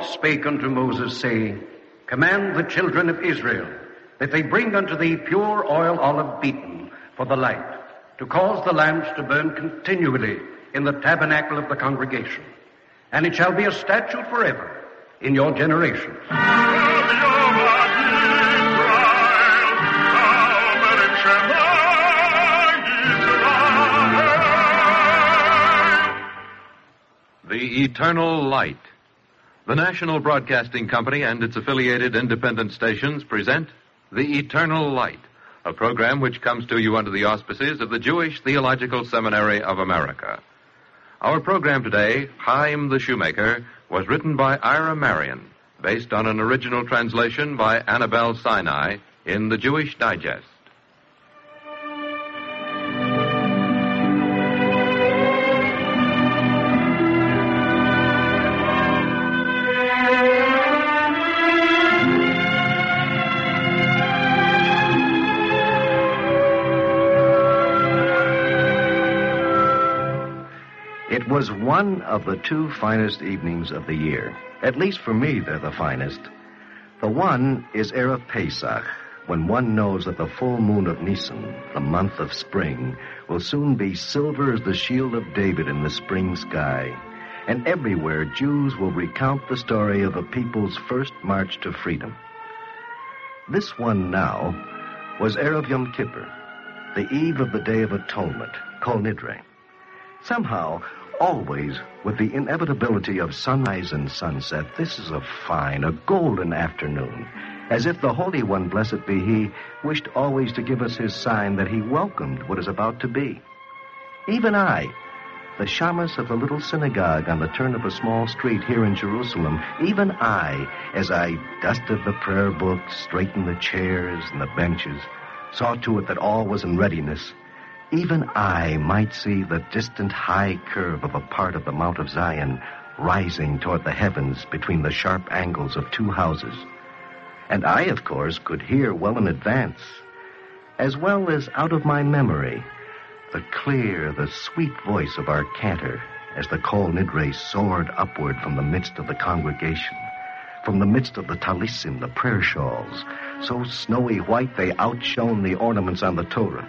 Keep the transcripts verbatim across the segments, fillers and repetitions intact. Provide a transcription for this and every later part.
Lord spake unto Moses, saying, Command the children of Israel that they bring unto thee pure oil olive beaten for the light, to cause the lamps to burn continually in the tabernacle of the congregation. And it shall be a statute forever in your generations. The Eternal Light. The National Broadcasting Company and its affiliated independent stations present The Eternal Light, a program which comes to you under the auspices of the Jewish Theological Seminary of America. Our program today, Chaim the Shoemaker, was written by Ira Marion, based on an original translation by Annabelle Sinai in the Jewish Digest. It was one of the two finest evenings of the year. At least for me, they're the finest. The one is Erev Pesach, when one knows that the full moon of Nisan, the month of spring, will soon be silver as the shield of David in the spring sky. And everywhere, Jews will recount the story of a people's first march to freedom. This one now was Erev Yom Kippur, the eve of the Day of Atonement, Kol Nidre. Somehow, always, with the inevitability of sunrise and sunset, this is a fine, a golden afternoon, as if the Holy One, blessed be He, wished always to give us His sign that He welcomed what is about to be. Even I, the shamus of the little synagogue on the turn of a small street here in Jerusalem, even I, as I dusted the prayer books, straightened the chairs and the benches, saw to it that all was in readiness. Even I might see the distant high curve of a part of the Mount of Zion rising toward the heavens between the sharp angles of two houses. And I, of course, could hear well in advance, as well as out of my memory, the clear, the sweet voice of our cantor as the Kol Nidre soared upward from the midst of the congregation, from the midst of the talisim, the prayer shawls, so snowy white they outshone the ornaments on the Torah.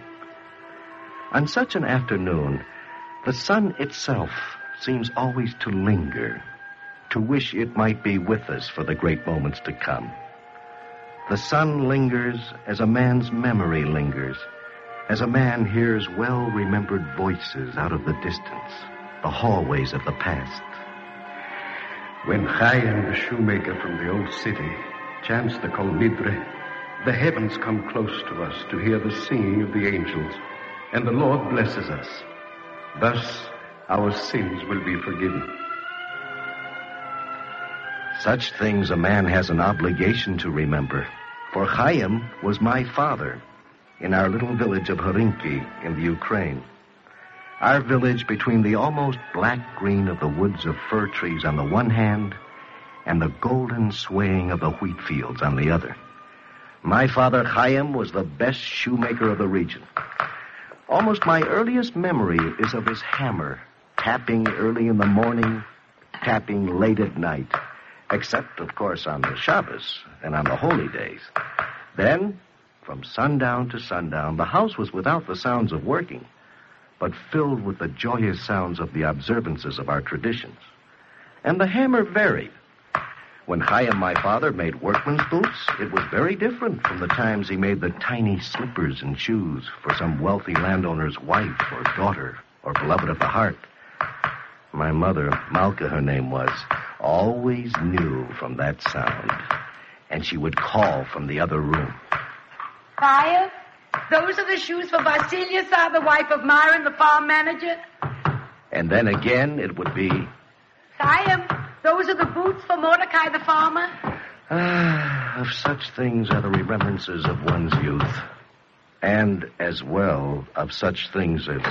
On such an afternoon, the sun itself seems always to linger, to wish it might be with us for the great moments to come. The sun lingers as a man's memory lingers, as a man hears well-remembered voices out of the distance, the hallways of the past. When Chaim the shoemaker from the old city chants the Kol Nidre, the heavens come close to us to hear the singing of the angels, and the Lord blesses us. Thus, our sins will be forgiven. Such things a man has an obligation to remember, for Chaim was my father in our little village of Harinki in the Ukraine. Our village between the almost black green of the woods of fir trees on the one hand and the golden swaying of the wheat fields on the other. My father Chaim was the best shoemaker of the region. Almost my earliest memory is of his hammer, tapping early in the morning, tapping late at night, except, of course, on the Shabbos and on the holy days. Then, from sundown to sundown, the house was without the sounds of working, but filled with the joyous sounds of the observances of our traditions. And the hammer varied. When Chaim, my father, made workman's boots, it was very different from the times he made the tiny slippers and shoes for some wealthy landowner's wife or daughter or beloved of the heart. My mother, Malka her name was, always knew from that sound, and she would call from the other room. Chaim, those are the shoes for Vasilia, the wife of Myron, the farm manager. And then again it would be... Chaim, those are the boots for Mordecai the farmer. Ah, of such things are the remembrances of one's youth. And, as well, of such things as...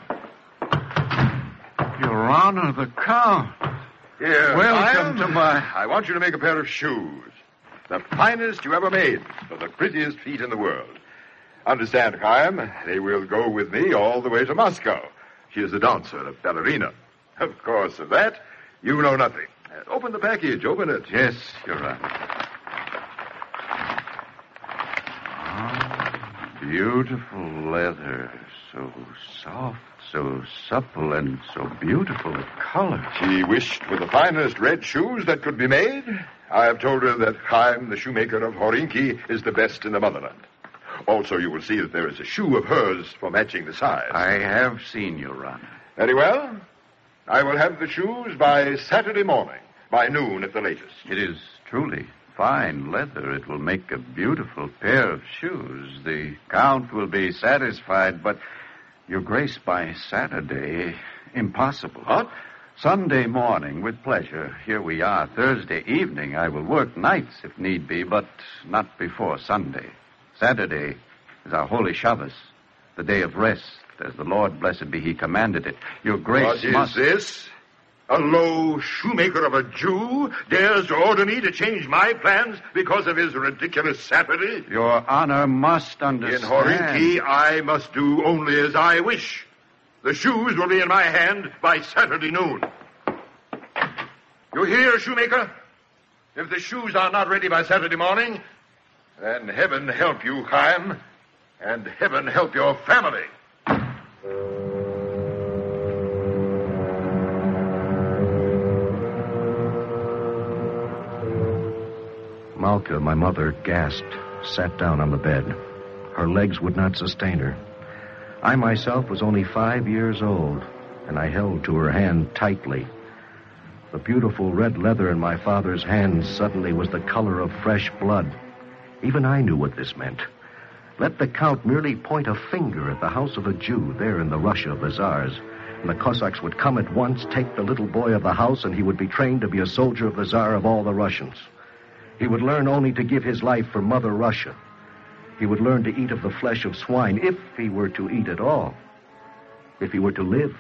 Your Honor, the Count. Here, Welcome Chaim. to my... I want you to make a pair of shoes. The finest you ever made for the prettiest feet in the world. Understand, Chaim, they will go with me all the way to Moscow. She is a dancer, a ballerina. Of course, of that, you know nothing. Open the package. Open it. Yes, Your Honor. Oh, beautiful leather. So soft, so supple, and so beautiful of color. She wished for the finest red shoes that could be made. I have told her that Chaim, the shoemaker of Horinki, is the best in the motherland. Also, you will see that there is a shoe of hers for matching the size. I have seen, Your Honor. Very well. I will have the shoes by Saturday morning, by noon at the latest. It is truly fine leather. It will make a beautiful pair of shoes. The Count will be satisfied, but, Your Grace, by Saturday, impossible. What? Sunday morning, with pleasure. Here we are. Thursday evening, I will work nights if need be, but not before Sunday. Saturday is our holy Shabbos, the day of rest, as the Lord, blessed be he, commanded it. Your Grace What is must... this? A low shoemaker of a Jew dares to order me to change my plans because of his ridiculous Saturday? Your Honor must understand... In Horinki, I must do only as I wish. The shoes will be in my hand by Saturday noon. You hear, shoemaker? If the shoes are not ready by Saturday morning, then heaven help you, Chaim, and heaven help your family. Malka, my mother, gasped, sat down on the bed. Her legs would not sustain her. I myself was only five years old, and I held to her hand tightly. The beautiful red leather in my father's hands suddenly was the color of fresh blood. Even I knew what this meant. Let the Count merely point a finger at the house of a Jew there in the Russia of the Tsars, and the Cossacks would come at once, take the little boy of the house, and he would be trained to be a soldier of the Tsar of all the Russians. He would learn only to give his life for Mother Russia. He would learn to eat of the flesh of swine, if he were to eat at all. If he were to live.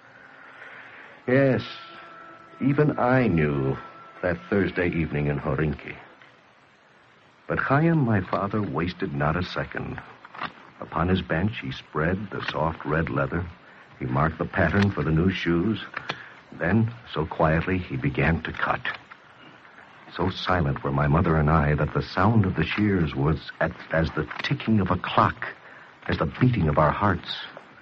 Yes, even I knew that Thursday evening in Horinki. But Chaim, my father, wasted not a second. Upon his bench, he spread the soft red leather. He marked the pattern for the new shoes. Then, so quietly, he began to cut. So silent were my mother and I that the sound of the shears was at, as the ticking of a clock, as the beating of our hearts.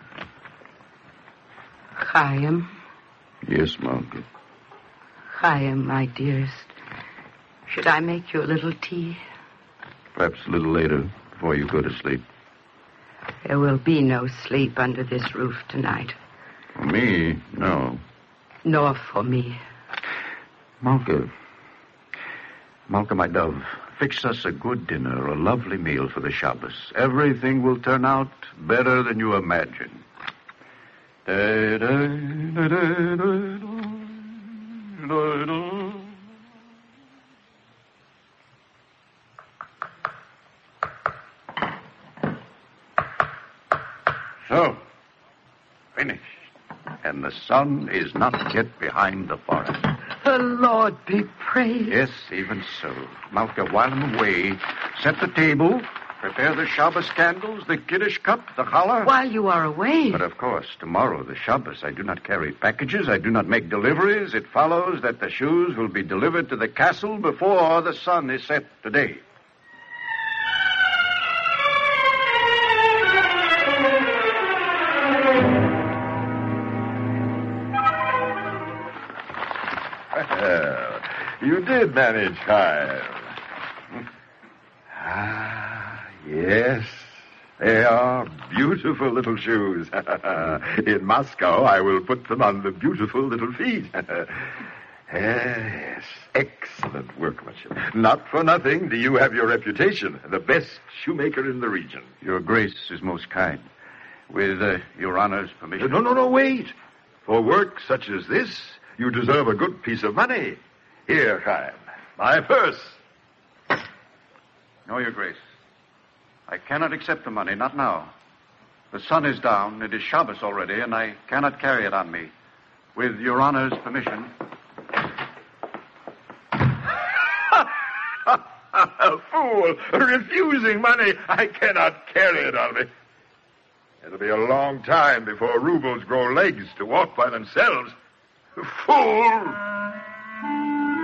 Chaim. Yes, Malka. Chaim, my dearest. Should I make you a little tea? Perhaps a little later, before you go to sleep. There will be no sleep under this roof tonight. For me, no. Nor for me. Malka... Malka, my dove, fix us a good dinner, a lovely meal for the Shabbos. Everything will turn out better than you imagine. So, finished. And the sun is not yet behind the forest. The Lord be praised. Yes, even so. Malka, while I'm away, set the table, prepare the Shabbos candles, the Kiddush cup, the challah. While you are away. But of course, tomorrow, the Shabbos, I do not carry packages, I do not make deliveries. It follows that the shoes will be delivered to the castle before the sun is set today. You did manage, Chaim. Ah, yes. They are beautiful little shoes. In Moscow, I will put them on the beautiful little feet. Yes, excellent workmanship. Not for nothing do you have your reputation, the best shoemaker in the region. Your Grace is most kind. With uh, Your Honor's permission. No, no, no, wait. For work such as this, you deserve a good piece of money. Here, Chaim, my purse. No, Your Grace. I cannot accept the money, not now. The sun is down, it is Shabbos already, and I cannot carry it on me. With Your Honor's permission. A fool, refusing money. I cannot carry it on me. It'll be a long time before rubles grow legs to walk by themselves. Fool!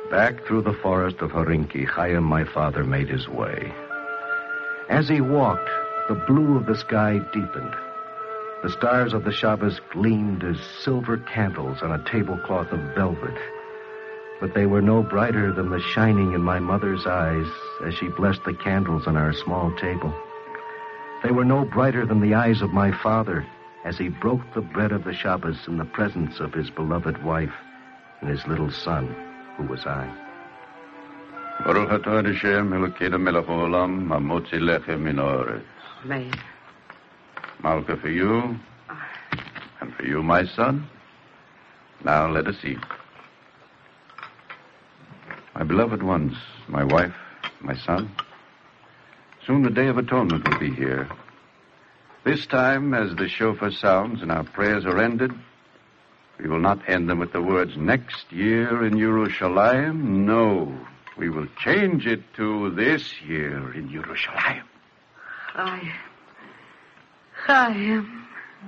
Back through the forest of Horinki, Chaim, my father, made his way. As he walked, the blue of the sky deepened. The stars of the Shabbos gleamed as silver candles on a tablecloth of velvet. But they were no brighter than the shining in my mother's eyes as she blessed the candles on our small table. They were no brighter than the eyes of my father as he broke the bread of the Shabbos in the presence of his beloved wife and his little son, who was I. Baruch atah Hashem Elokeinu melech haolam hamotzi lechem min haaretz. Amen. Malka, for you, and for you, my son. Now let us eat. My beloved ones, my wife, my son, soon the Day of Atonement will be here. This time, as the shofar sounds and our prayers are ended, we will not end them with the words, next year in Yerushalayim. No, we will change it to this year in Yerushalayim. I... Chaim.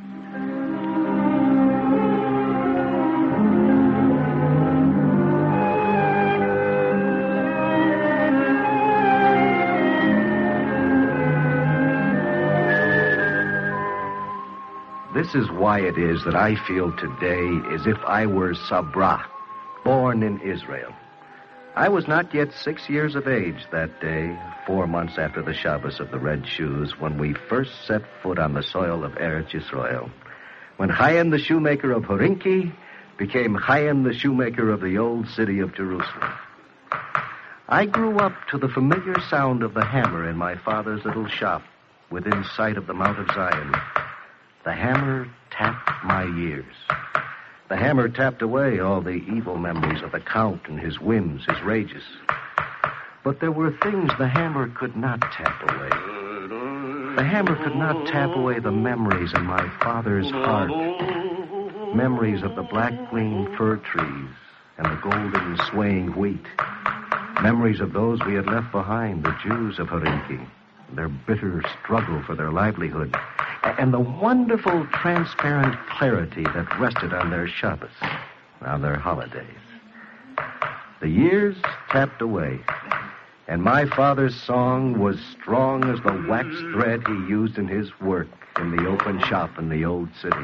This is why it is that I feel today as if I were Sabra, born in Israel. I was not yet six years of age that day, four months after the Shabbos of the Red Shoes, when we first set foot on the soil of Eretz Yisrael, when Chaim the shoemaker of Horinki became Chaim the shoemaker of the old city of Jerusalem. I grew up to the familiar sound of the hammer in my father's little shop within sight of the Mount of Zion. The hammer tapped my years. The hammer tapped away all the evil memories of the Count and his whims, his rages. But there were things the hammer could not tap away. The hammer could not tap away the memories in my father's heart. Memories of the black green fir trees and the golden swaying wheat. Memories of those we had left behind, the Jews of Horinki, their bitter struggle for their livelihood, and the wonderful transparent clarity that rested on their Shabbos, on their holidays. The years tapped away, and my father's song was strong as the wax thread he used in his work in the open shop in the old city.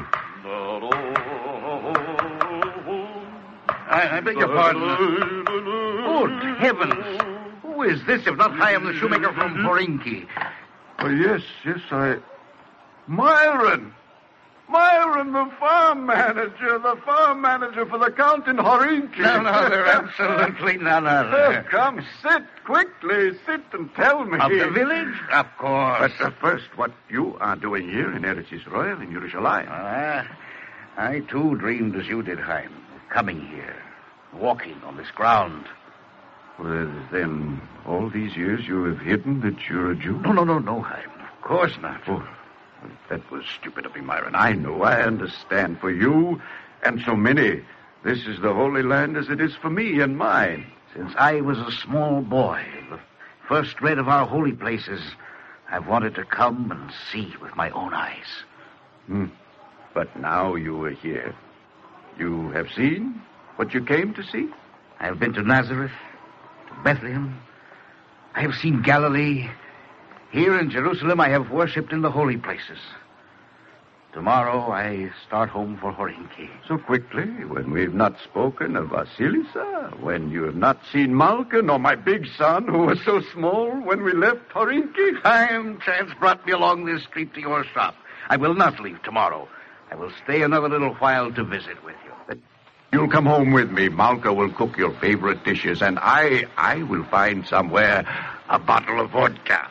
I, I beg your pardon. Good heavens! Who is this if not Chaim the shoemaker from Horinki? Oh, yes, yes, I... Myron! Myron, the farm manager, the farm manager for the Count in Horinki. No, no, there absolutely none other. Oh, come, sit quickly. Sit and tell me. Of the village? Of course. But uh, first, what you are doing here in Eretz Yisrael, in Yerushalayim. Ah, I, too, dreamed as you did, Chaim, coming here, walking on this ground. Well, then, all these years you have hidden that you're a Jew? No, no, no, no, Chaim. Of course not. Oh, that was stupid of me, Myron. I know, I understand. For you and so many, this is the Holy Land as it is for me and mine. Since I was a small boy, the first read of our holy places, I've wanted to come and see with my own eyes. Hmm. But now you are here. You have seen what you came to see? I have been to Nazareth, to Bethlehem. I have seen Galilee. Here in Jerusalem, I have worshipped in the holy places. Tomorrow, I start home for Horinki. So quickly, when we've not spoken of Vasilisa, when you have not seen Malka, nor my big son, who was so small when we left Horinki? Time chance brought me along this street to your shop. I will not leave tomorrow. I will stay another little while to visit with you. You'll come home with me. Malka will cook your favorite dishes, and I, I will find somewhere a bottle of vodka.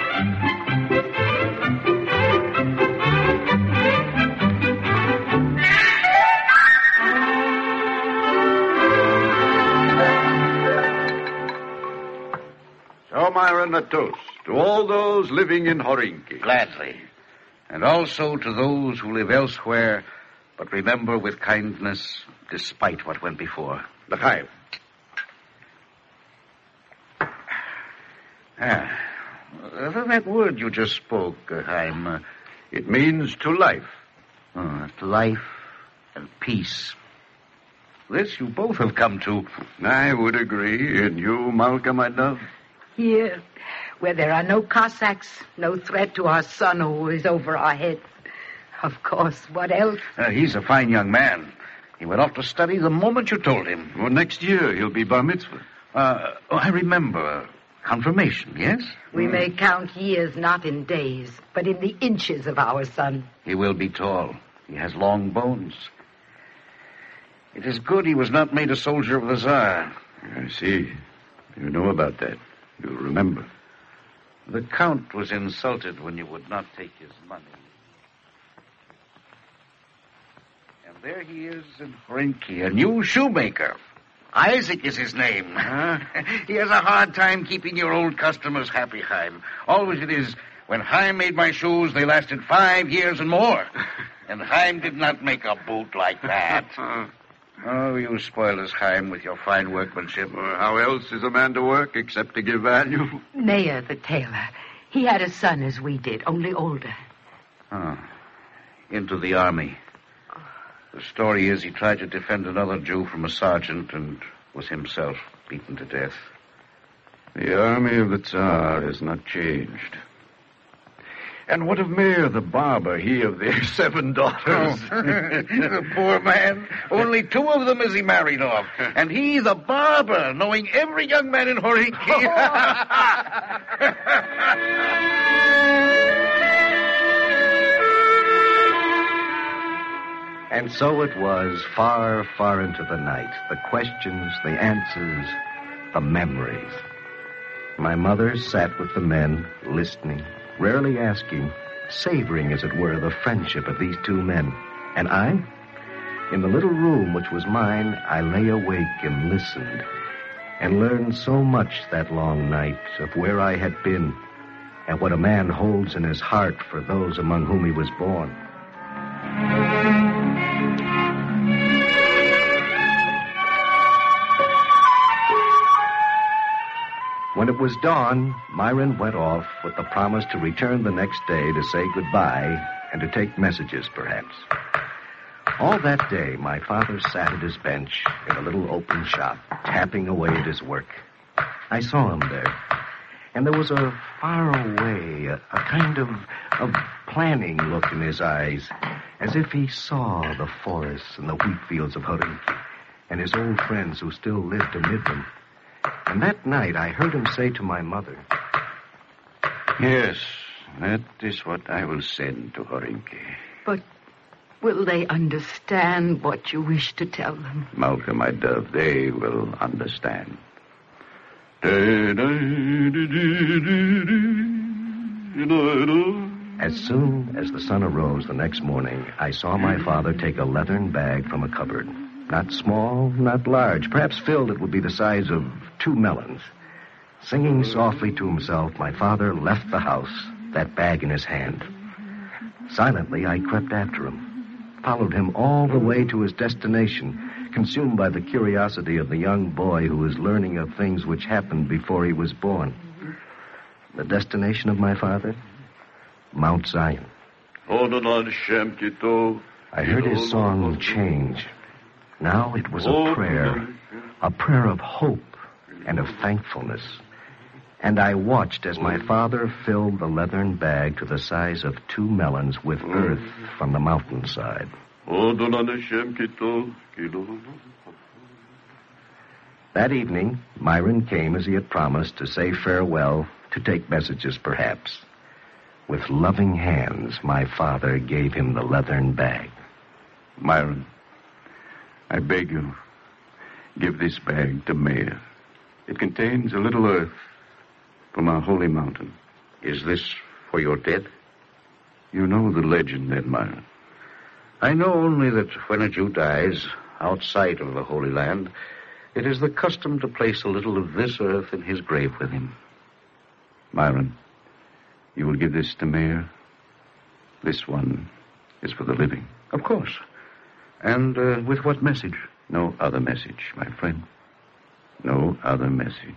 So, Myron, a toast to all those living in Horinki. Gladly. And also to those who live elsewhere, but remember with kindness, despite what went before. L'chaim. Ah, uh, that word you just spoke, uh, Chaim, uh, it means to life. Uh, to life and peace. This you both have come to. I would agree. And you, Malka, my dove? Here, where there are no Cossacks, no threat to our son who is over our heads. Of course, what else? Uh, he's a fine young man. He went off to study the moment you told him. Well, next year he'll be bar mitzvah. Uh, oh, I remember. Confirmation, yes? We mm. may count years not in days, but in the inches of our son. He will be tall. He has long bones. It is good he was not made a soldier of the Tsar. I see. You know about that. You remember. The Count was insulted when you would not take his money. And there he is in Horinki, a new shoemaker. Isaac is his name. Huh? He has a hard time keeping your old customers happy, Chaim. Always it is, when Chaim made my shoes, they lasted five years and more. And Chaim did not make a boot like that. Oh, you spoil us, Chaim, with your fine workmanship. Well, how else is a man to work except to give value? Meir, the tailor. He had a son as we did, only older. Oh. Into the army. The story is he tried to defend another Jew from a sergeant and was himself beaten to death. The army of the Tsar has not changed. And what of Meir the barber, he of their seven daughters? Oh. The poor man. Only two of them is he married off. And he, the barber, knowing every young man in Horinki. And so it was, far, far into the night. The questions, the answers, the memories. My mother sat with the men, listening, rarely asking, savoring, as it were, the friendship of these two men. And I, in the little room which was mine, I lay awake and listened, and learned so much that long night of where I had been, and what a man holds in his heart for those among whom he was born. When it was dawn, Myron went off with the promise to return the next day to say goodbye and to take messages, perhaps. All that day, my father sat at his bench in a little open shop, tapping away at his work. I saw him there, and there was a far away, a, a kind of, of planning look in his eyes, as if he saw the forests and the wheat fields of Horinki and his old friends who still lived amid them. And that night, I heard him say to my mother, "Yes, that is what I will send to Horinki." But will they understand what you wish to tell them? Malka, my dove, they will understand. As soon as the sun arose the next morning, I saw my father take a leathern bag from a cupboard. Not small, not large. Perhaps filled it would be the size of two melons. Singing softly to himself, my father left the house, that bag in his hand. Silently, I crept after him, followed him all the way to his destination, consumed by the curiosity of the young boy who was learning of things which happened before he was born. The destination of my father? Mount Zion. I heard his song change. Now it was a prayer, a prayer of hope and of thankfulness. And I watched as my father filled the leathern bag to the size of two melons with earth from the mountainside. That evening, Myron came as he had promised to say farewell, to take messages perhaps. With loving hands, my father gave him the leathern bag. Myron, I beg you, give this bag to Meir. It contains a little earth from our holy mountain. Is this for your dead? You know the legend then, Myron. I know only that when a Jew dies outside of the Holy Land, it is the custom to place a little of this earth in his grave with him. Myron, you will give this to Meir? This one is for the living. Of course. And uh, with what message? No other message, my friend. No other message.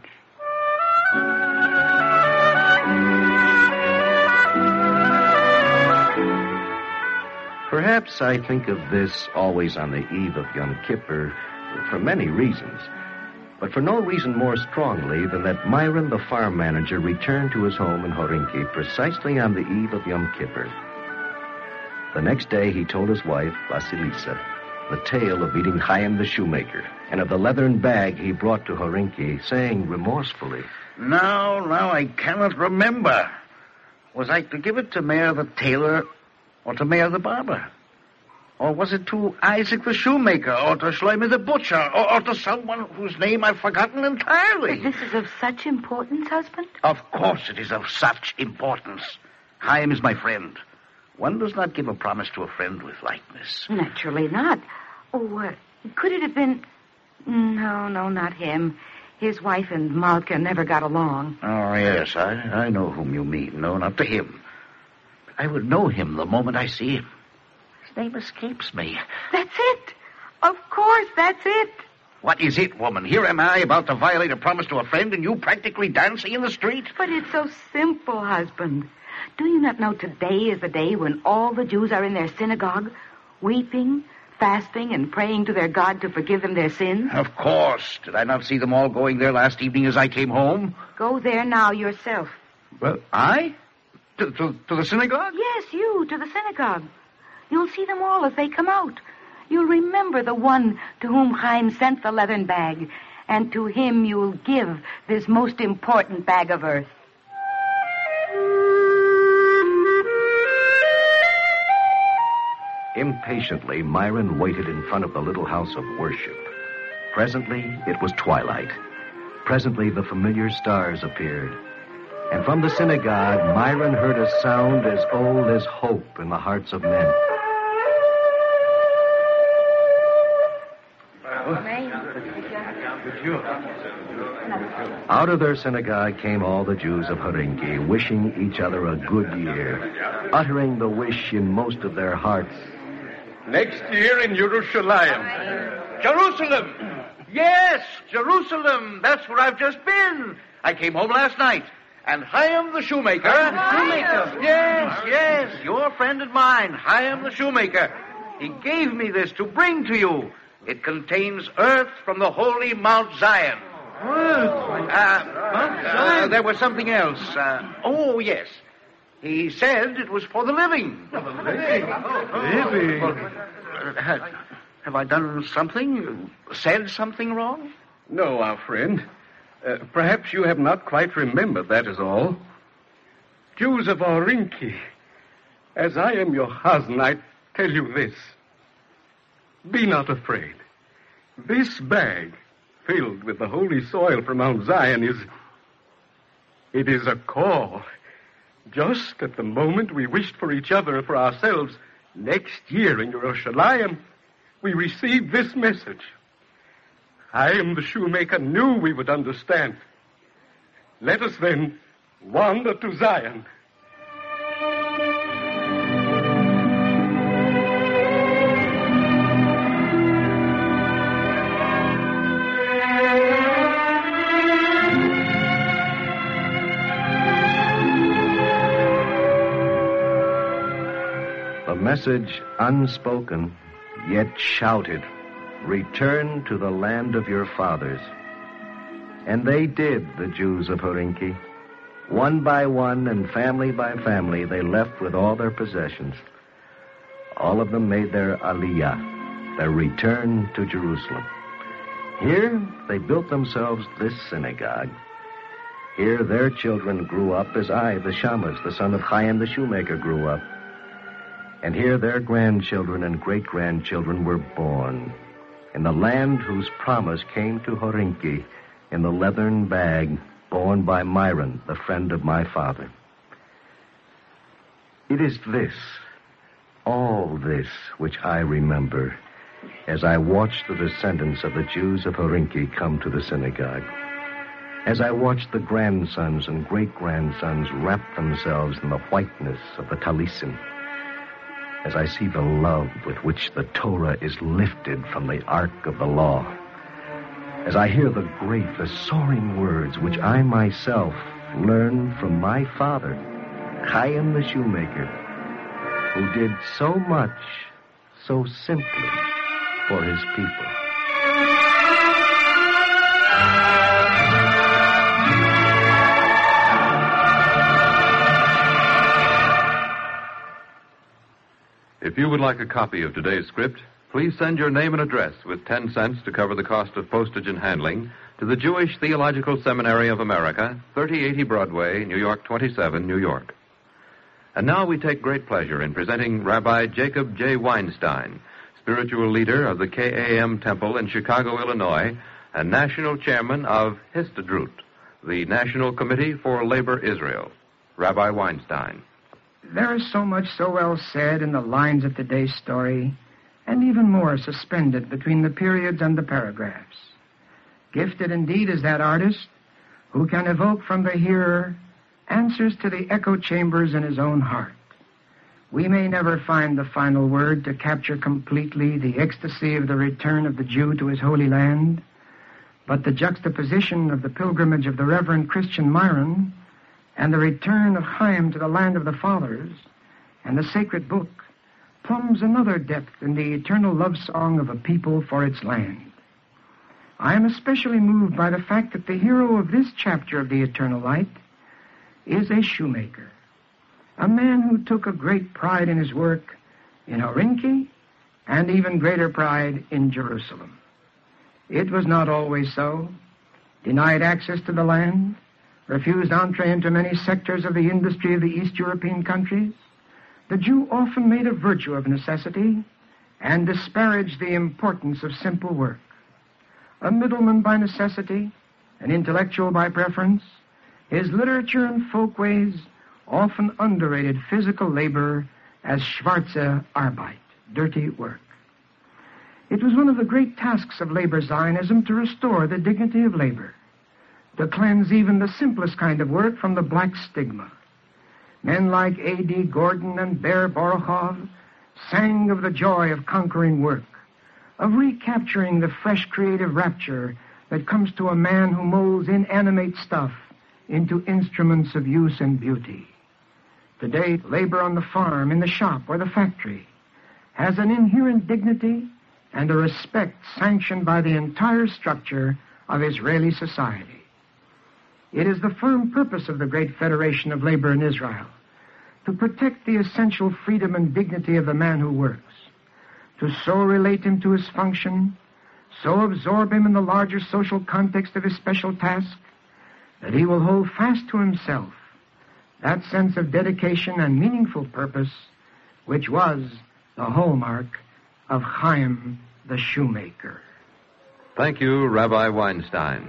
Perhaps I think of this always on the eve of Yom Kippur for many reasons, but for no reason more strongly than that Myron, the farm manager, returned to his home in Horinki precisely on the eve of Yom Kippur. The next day, he told his wife, Vasilisa, the tale of meeting Chaim the shoemaker and of the leathern bag he brought to Horinki, saying remorsefully, Now, now, I cannot remember. Was I to give it to Meir the tailor or to Meir the barber? Or was it to Isaac the shoemaker or to Shloime the butcher or, or to someone whose name I've forgotten entirely? But this is of such importance, husband? Of course it is of such importance. Chaim is my friend. One does not give a promise to a friend with lightness. Naturally not. Oh, uh, could it have been... No, no, not him. His wife and Malka never got along. Oh, yes, I, I know whom you mean. No, not to him. But I would know him the moment I see him. His name escapes me. That's it. Of course, that's it. What is it, woman? Here am I about to violate a promise to a friend and you practically dancing in the street? But it's so simple, husband. Do you not know today is the day when all the Jews are in their synagogue, weeping, fasting, and praying to their God to forgive them their sins? Of course. Did I not see them all going there last evening as I came home? Go there now yourself. Well, I? To, to, to the synagogue? Yes, you, to the synagogue. You'll see them all as they come out. You'll remember the one to whom Chaim sent the leathern bag, and to him you'll give this most important bag of earth. Impatiently, Myron waited in front of the little house of worship. Presently, it was twilight. Presently, the familiar stars appeared. And from the synagogue, Myron heard a sound as old as hope in the hearts of men. Out of their synagogue came all the Jews of Horinki, wishing each other a good year, uttering the wish in most of their hearts. Next year in Jerusalem. Jerusalem! Yes, Jerusalem. That's where I've just been. I came home last night. And Chaim the shoemaker... Chaim! Yes, yes, your friend and mine, Chaim the shoemaker. He gave me this to bring to you. It contains earth from the holy Mount Zion. Earth? Uh, Mount Zion? Uh, there was something else. Uh, oh, yes. He said it was for the living. For the living? Living? Uh, have, have I done something? Said something wrong? No, our friend. Uh, perhaps you have not quite remembered, that is all. Jews of Horinki, as I am your husband, I tell you this. Be not afraid. This bag, filled with the holy soil from Mount Zion, is... It is a call. Just at the moment we wished for each other and for ourselves, next year in Jerusalem, we received this message. I am the shoemaker, knew we would understand. Let us then wander to Zion. The message unspoken, yet shouted, return to the land of your fathers. And they did, the Jews of Horinki. One by one and family by family, they left with all their possessions. All of them made their aliyah, their return to Jerusalem. Here, they built themselves this synagogue. Here, their children grew up as I, the Shammos, the son of Chaim the shoemaker, grew up. And here, their grandchildren and great-grandchildren were born, in the land whose promise came to Horinki in the leathern bag borne by Myron, the friend of my father. It is this, all this, which I remember as I watched the descendants of the Jews of Horinki come to the synagogue, as I watched the grandsons and great-grandsons wrap themselves in the whiteness of the talisim, as I see the love with which the Torah is lifted from the ark of the law, as I hear the great, the soaring words which I myself learned from my father, Chaim the shoemaker, who did so much, so simply for his people. If you would like a copy of today's script, please send your name and address with ten cents to cover the cost of postage and handling to the Jewish Theological Seminary of America, thirty eighty Broadway, New York twenty-seven, New York. And now we take great pleasure in presenting Rabbi Jacob J. Weinstein, spiritual leader of the K A M Temple in Chicago, Illinois, and national chairman of Histadrut, the National Committee for Labor Israel. Rabbi Weinstein. There is so much so well said in the lines of today's story, and even more suspended between the periods and the paragraphs. Gifted indeed is that artist who can evoke from the hearer answers to the echo chambers in his own heart. We may never find the final word to capture completely the ecstasy of the return of the Jew to his holy land, but the juxtaposition of the pilgrimage of the Reverend Christian Myron and the return of Chaim to the land of the fathers and the sacred book plumbs another depth in the eternal love song of a people for its land. I am especially moved by the fact that the hero of this chapter of the Eternal Light is a shoemaker, a man who took a great pride in his work in Orinki and even greater pride in Jerusalem. It was not always so. Denied access to the land, refused entree into many sectors of the industry of the East European countries, the Jew often made a virtue of necessity and disparaged the importance of simple work. A middleman by necessity, an intellectual by preference, his literature and folkways often underrated physical labor as schwarze Arbeit, dirty work. It was one of the great tasks of labor Zionism to restore the dignity of labor, to cleanse even the simplest kind of work from the black stigma. Men like A D Gordon and Ber Borochov sang of the joy of conquering work, of recapturing the fresh creative rapture that comes to a man who molds inanimate stuff into instruments of use and beauty. Today, labor on the farm, in the shop, or the factory has an inherent dignity and a respect sanctioned by the entire structure of Israeli society. It is the firm purpose of the great Federation of Labor in Israel to protect the essential freedom and dignity of the man who works, to so relate him to his function, so absorb him in the larger social context of his special task, that he will hold fast to himself that sense of dedication and meaningful purpose which was the hallmark of Chaim the shoemaker. Thank you, Rabbi Weinstein.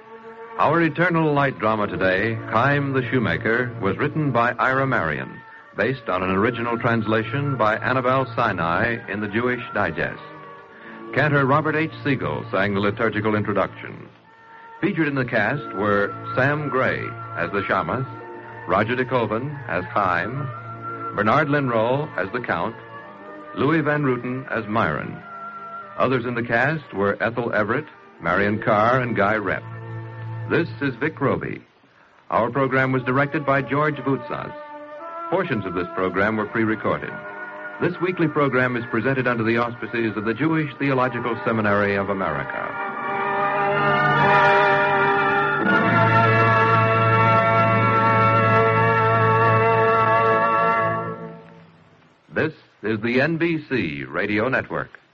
Our Eternal Light drama today, Chaim the Shoemaker, was written by Ira Marion, based on an original translation by Annabelle Sinai in the Jewish Digest. Cantor Robert H. Siegel sang the liturgical introduction. Featured in the cast were Sam Gray as the Shamas, Roger de Koven as Chaim, Bernard Linroll as the Count, Louis Van Ruten as Myron. Others in the cast were Ethel Everett, Marion Carr, and Guy Rep. This is Vic Roby. Our program was directed by George Voutsas. Portions of this program were pre-recorded. This weekly program is presented under the auspices of the Jewish Theological Seminary of America. This is the N B C Radio Network.